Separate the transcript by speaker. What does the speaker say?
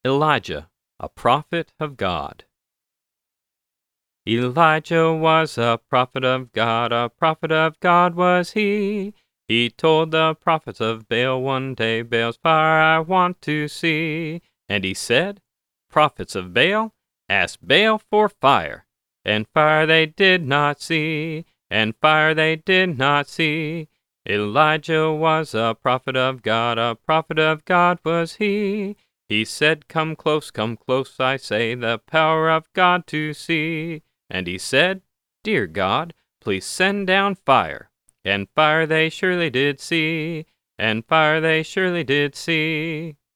Speaker 1: Elijah, a prophet of God. Elijah was a prophet of God was he. He told the prophets of Baal one day, Baal's fire I want to see. And he said, prophets of Baal, ask Baal for fire. And fire they did not see, and fire they did not see. Elijah was a prophet of God was he. He said, come close, I say, the power of God to see. And he said, dear God, please send down fire. And fire they surely did see, and fire they surely did see.